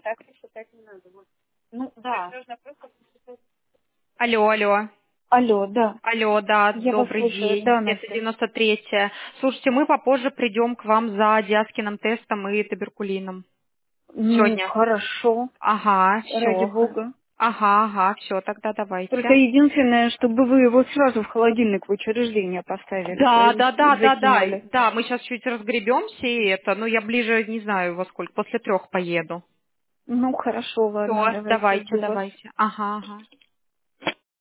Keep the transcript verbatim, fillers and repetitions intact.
Так еще так не надо. Вот. Ну, да. Нужно просто... Алло, алло. Алло, да. Алло, да, Я вас добрый слушаю. день. Да, Это Настя. девяносто третья. Слушайте, мы попозже придем к вам за диаскиным тестом и туберкулином. Ну, Сегодня. хорошо. Ага, Ради все. бога. Ага, ага, все, тогда Только давайте. единственное, чтобы вы его сразу в холодильник в учреждение поставили, Да, да, да, э, да, да. закинули. Да, мы сейчас чуть разгребемся и это, ну я ближе, не знаю во сколько, после трех поеду. Ну, хорошо, ладно, Все, давайте, давайте, жду вас. давайте. Ага, ага.